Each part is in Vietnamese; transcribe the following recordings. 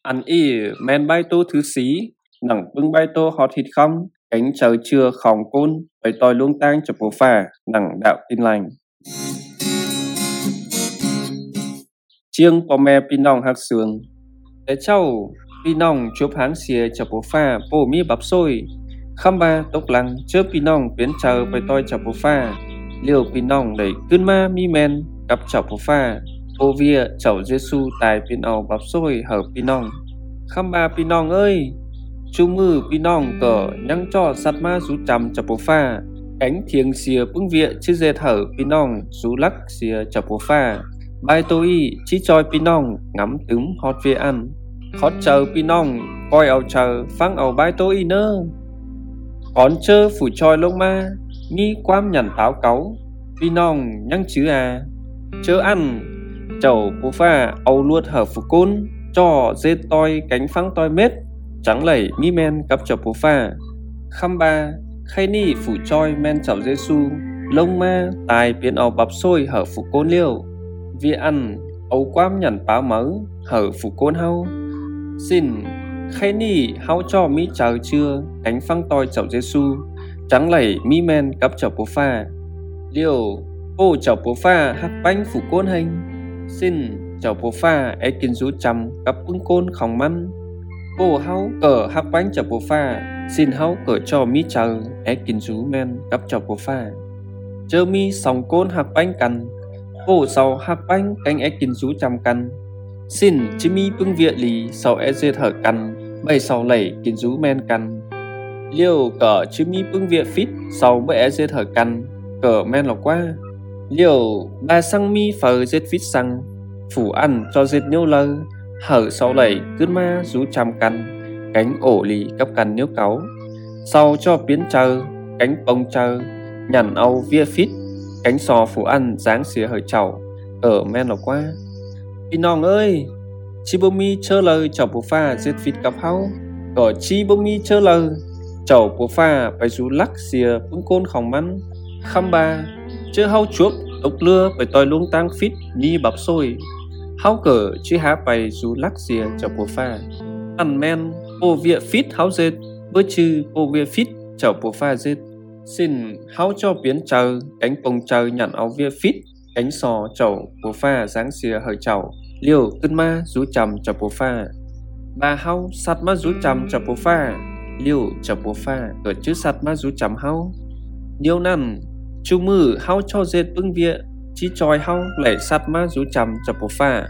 Ăn y men bay tô thứ xí, nặng bưng bay tô hot thịt không, cánh chờ chưa khòng côn, bày tòi luông tang chập bố phà, nặng đạo tin lành. Chiêng bò mè pi nòng hạc sườn, để châu pi nòng chụp háng xìa chập bố phà, bổ mi bắp xôi, khăm ba tốc lăng chớp pi nòng biến chờ bày tòi chập bố phà, liều pi nòng đẩy cơn ma mi men, cặp chập bố phà, ô vía chậu Giêsu tài pin ầu bắp xôi hở pi nòng. Khăm ba pi nòng ơi, chú mư pi nòng cờ nhăng cho sắt ma rú chầm chập bố pha, cánh thiêng xìa bưng viện chứ dê thở pi nòng rú lắc xìa chập bố pha, bài tôi chỉ choi pi nòng ngắm tứng hot về ăn, khót chờ pi nòng coi ầu chờ phăng ầu bài tôi nơ, còn chơ phủ choi lông ma mi quam nhằn táo cáu, pi nòng nhăng chứ à, chớ ăn chầu bố pha ầu luột hở phủ côn cho dê toi cánh phăng toi mết trắng lẩy mi men cặp chập bố pha, khăm ba khay ni phủ choi men chậu Giêsu lông ma tài biến ầu bắp xôi hở phủ côn liêu, vì ăn ấu quam nhằn báo mớ hở phủ côn hau, xin khay ni hau cho mi chờ chưa cánh phăng toi chậu Giêsu trắng lẩy mi men cặp chập bố pha, liêu ô chậu bố pha hắc bánh phủ côn hình, xin chậu bố pha ấy kinh rú chăm cặp bưng côn khòng măn, ô hau cờ hắc bánh chậu bố pha, xin hau cờ cho mi chờ ấy kinh rú men cặp chậu bố pha, chơ mi sòng côn hắc bánh cằn, ô sau hắc bánh cánh ấy kinh rú chăm cằn, xin chi mi bưng viện lì sau ấy dê thở cằn, bay sau lẩy kinh rú men cằn, liêu cờ chi mi bưng viện phít sau bởi ấy dê thở cằn, cờ men lọc qua, liều ba xăng mi phờ giết phít xăng phủ ăn cho giết nhiêu lơ hở sau lẩy cướn ma rú chăm căn cánh ổ lì cấp căn nhiêu cáu sau cho biến chờ cánh bông chờ nhằn âu vía phít cánh sò phủ ăn dáng xía hở chậu ở men lọc qua pi nòng ơi chi bô mi chơ lời chậu bố pha giết phít cặp hau cỏ chi bô mi chơ lời chậu bố pha phải rú lắc xìa bưng côn khòng mắn khăm ba chứ hau chuốc ốc lưa phải tòi luông tang phít mi bắp xôi hau cờ chứ há bày rú lắc xìa chậu bố pha ăn men bồ vía phít hau dệt bơ chư bồ vía phít chậu bố pha dệt xin hau cho biến chờ cánh bông chờ nhặn áo vía phít cánh sò chậu bố pha dáng xìa hở chậu liều cơn ma rú chầm chậu bố pha bà hau sạt ma rú chầm chậu bố pha liều chậu bố pha cờ chứ sạt ma rú chầm hau điêu nằn chú mư hau cho dệt bưng vía chỉ choi hau lẩy sạt ma rú chầm chập bố pha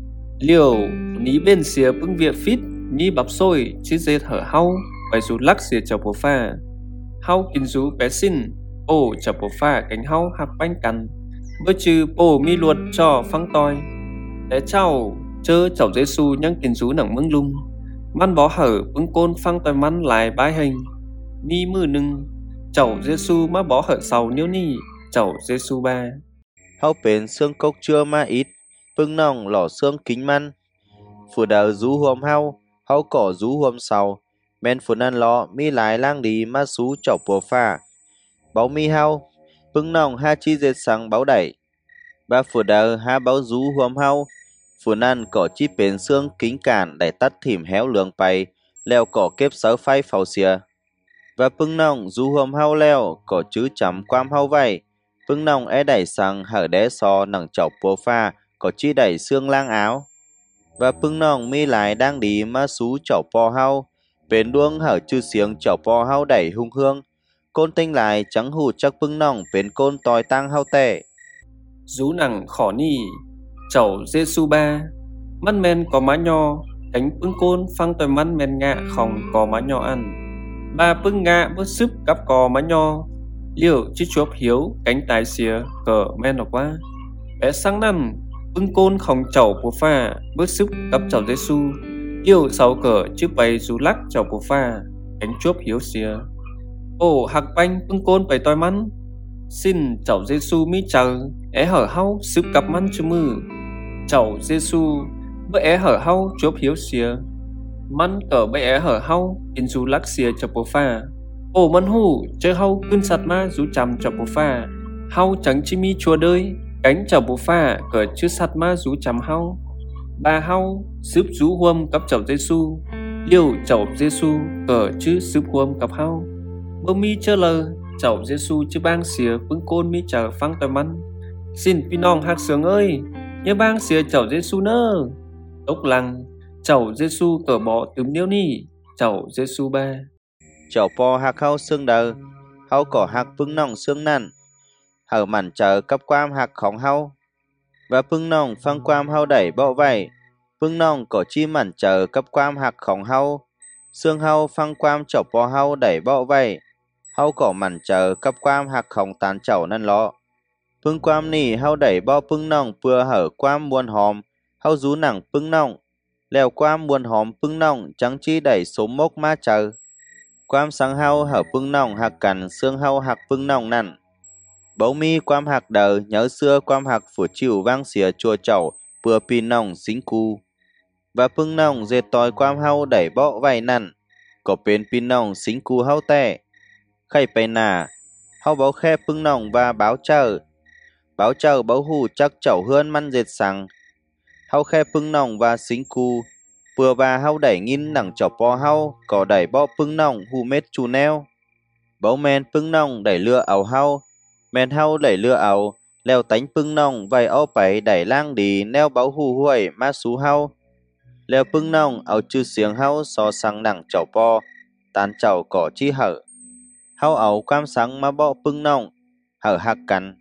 liều ní bên xìa bưng vía phít ní bắp xôi chỉ dệt hở hau phải rú lắc xìa chập bố pha hau kinh rú bé xin ô chập bố pha cánh hau hạc bánh cằn bơ chư bồ mi luột cho phăng toi để cháu chơ chậu Giêsu nhăng kinh rú nặng mưng lung man bó hở bưng côn phăng toi mắn lại bái hình mi mư nưng chậu Giêsu má bó hở sầu nhiêu ni chậu Giêsu ba hau bền xương cốc chưa ma ít bưng nòng lỏ xương kính man phủ đào rú huom hau cỏ rú huom sầu men phủ nan lọ mi lái lang đi ma sú chậu bùa pha báo mi hau bưng nòng ha chi dệt sang báo đẩy ba phủ đào ha báo rú huom phủ nan cỏ chi bền xương kính cản đẩy tắt thỉm héo lường bay leo cỏ kép sáu phai phào xìa và bưng nòng rú huom hau leo cỏ chứ chấm quam hau vay bưng nòng é đẩy sang hở đé so nặng chậu bùa pha có chi đẩy xương lang áo và bưng nòng mi lại đang đi ma sú chậu po hau bến đuông hở chư xiếng chậu po hau đẩy hung hương côn tinh lại trắng hụt chắc bưng nòng bến côn tòi tăng hau tệ rú nặng khỏ ni chậu Giêsu ba măn men có má nho cánh bưng côn phăng toi măn men ngạ khòng có má nho ăn ba bưng ngạ bớt sức cắp có má nho liều chứ chuốc hiếu cánh tái xìa cờ men lọc qua bé sang năm bưng côn khòng chậu bố pha bớt sức cắp chậu Giêsu liều sáu cờ chứ bày rú lắc chậu bố pha cánh chuốc hiếu xìa ô hạc banh bưng côn bày toi mắn xin chậu Giêsu mi chờ é hở hau sức cắp mắn chứ mư chậu Giêsu bữa é hở hau chuốc hiếu xìa mắn cờ bê é hở hau in rú lắc xìa chậu bố pha ô mắn hù chơi hau cưng sạt ma rú chầm chậu bố pha hau trắng chi mi chua đơi cánh chậu bố pha cờ chứ sạt ma rú chầm hau ba hau sướp rú huom cấp chậu Giêsu liều chậu Giêsu cờ chứ sướp huom cấp hau bơ mi chơ lờ chậu Giêsu chứ bang xìa bưng côn mi chờ phăng tòi mắn xin pi nong hạc sướng ơi nhớ bang xìa chậu Giêsu nơ tốc lăng chậu Giêsu cờ bỏ túm niêu ni chậu Giêsu ba chậu po hạc hau xương đờ hau cỏ hạc pưng nong xương năn hở mặn chờ cấp quam hạc khóng hau và pưng nong phăng quam hau đẩy bọ vảy pưng nong cỏ chi mặn chờ cấp quam hạc khóng hau xương hau phăng quam chậu po hau đẩy bọ vảy hau cỏ mặn chờ cấp quam hạc khóng tán chậu năn lọ pưng quam nì hau đẩy bọ pưng nong pưa hở quam muôn hòm hau rú nặng pưng nong lèo quam muôn hòm pưng nong trắng chi đẩy số mốc ma chờ quam sáng hau hở pưng nong hạc cằn xương hau hạc pưng nong nặn bấu mi quam hạc đờ nhớ xưa quam hạc phủ chịu vang xìa chùa chậu pưa pin nong xính cu và pưng nong dệt tòi quam hau đẩy bọ vầy nặn có bên pin nong xính cu hau tè khay pe nà hau báo khe pưng nong và báo chờ báo hù chắc chậu hươn măn dệt sằng hau khe pưng nong và xính cu pưa và hau đẩy nghìn nặng chậu po hau có đẩy bọ pưng nong hù mết chù neo bấu men pưng nong đẩy lưa ảo hau men hau đẩy lưa ảo leo tánh pưng nong vầy o bảy đẩy lang đi neo báo hù huầy ma sú hau leo pưng nong ảo chư xiềng hau so sang nặng chậu po tàn chậu cỏ chi hở hau ảo quam sáng ma bọ pưng nong hở hạc cằn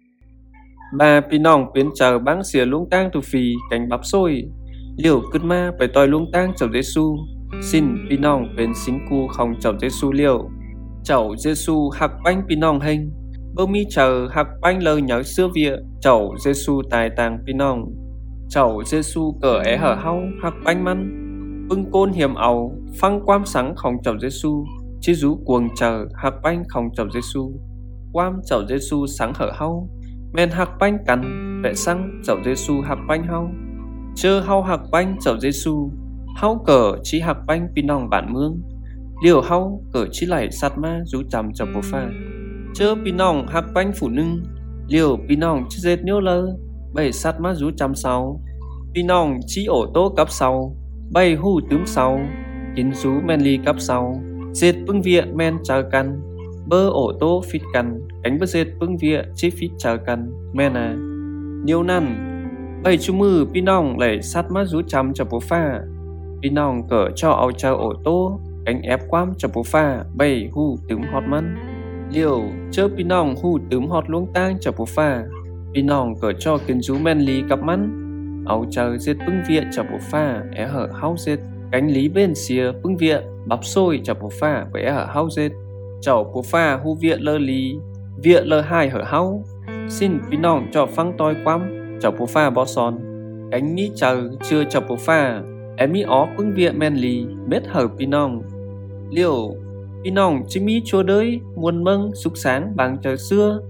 ba pi nong biến chờ bang xìa luống tang tù phì cánh bắp xôi liều cứt ma phải tòi luống tang chậu Giêsu xin pi nong biến xính cu không chậu Giêsu liều chậu Giêsu hạc bánh pi nong hình bơ mi chờ hạc bánh lời nhớ xưa vía chậu Giêsu tài tàng pi nong chậu Giêsu cờ é hở hau hạc bánh măn bưng côn hiểm ảo phăng quam sáng không chậu Giêsu chi rú cuồng chờ hạc bánh không chậu Giêsu quam chậu Giêsu sáng hở hau men hạc bánh cắn vẽ xăng chậu Giêsu hạc bánh hau chơ hau hạc bánh chậu Giêsu hau cờ chi hạc bánh pi nong bản mương liều hau cờ chi lảy sát ma rú chằm chậu bố pha chơ pi nong hạc bánh phủ nưng liều pi nong chi dệt nhô lơ bảy sát ma rú chằm sau pi nong chi ổ tô cấp sau bay hù tướng sau kín rú men ly cấp sau dệt bưng viện men chờ căn bơ ổ tô phít căn cánh bơ dệt bưng viện chi phít chờ căn men à nhiều năn bảy chú mư pi nong lẩy sát má rú chằm cho bố pha pi nong cỡ cho áo chờ ổ tô cánh ép quam cho bố pha bảy hù tướng hot măn liều chớ pi nong hù tướng hot luống tang cho bố pha pi nong cỡ cho kín rú men ly cặp măn áo chờ dệt bưng viện cho bố pha é hở hau dệt cánh lý bên xìa bưng viện bắp xôi cho bố pha với é hở hau dệt chậu bố pha hù viện lơ lý viện lơ hai hở hau xin pi nong cho phăng toi quam chậu bố pha bó son cánh mi chờ chưa chậu bố pha em mi ó bưng viện men lì mết hở pi nong liều pi nong chỉ mi chua đới muôn mâng súc sáng bằng chờ xưa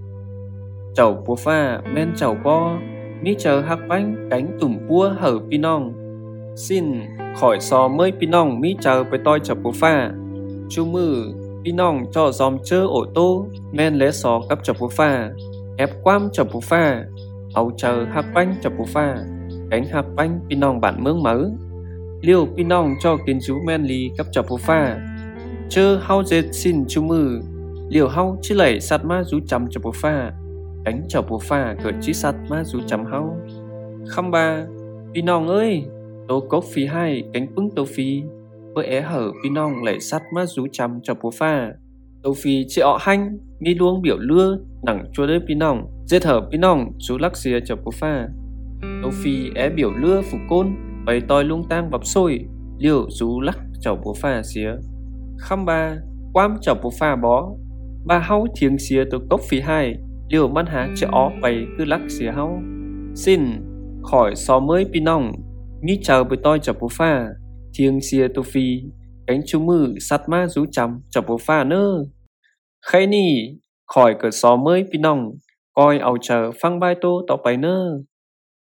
chậu bố pha men chậu po mi chờ hạc bánh cánh tủm pua hở pi nong xin khỏi sò mới pi nong mi chờ với toi chậu bố pha chú mư pi nong cho dòm chơ ổ tô men lé sò cấp chậu bố pha ép quam chậu bố pha áo chờ hạc bánh chậu bố pha cánh hạc bánh pi nong bản mương mớ liều pi nong cho kiến chú men lì cấp chậu bố pha chơ hau dệt xin chú mư liều hau chứ lẩy sát ma rú chằm chậu bố pha cánh chậu bố pha cỡ chí sát ma rú chằm hau khăm ba pi nong ơi tô cốc phí hai cánh pưng tô phí bơ é hở pi nong lẩy sát ma rú chằm chậu bố pha tô phí chị ọ hanh mi luông biểu lưa nặng chua đới pi nong dệt hở pi nong chú lắc xìa chậu bố pha tô phí é biểu lưa phủ côn bày toi lung tang bắp xôi liều rú lắc chậu bố pha xìa khăm ba quam chậu bố pha bó ba hau thiêng xìa tô cốc phí hai liều man há chị ó bày cứ lắc xìa hau xin khỏi xó mới pi nong mi chờ với toi chậu bố pha thiêng xìa tô phi cánh chú mư sát ma rú chằm chậu bố pha nơ khay nì khỏi cỡ xó mới pi nong coi áo chờ phăng bai tô tỏ bày nơ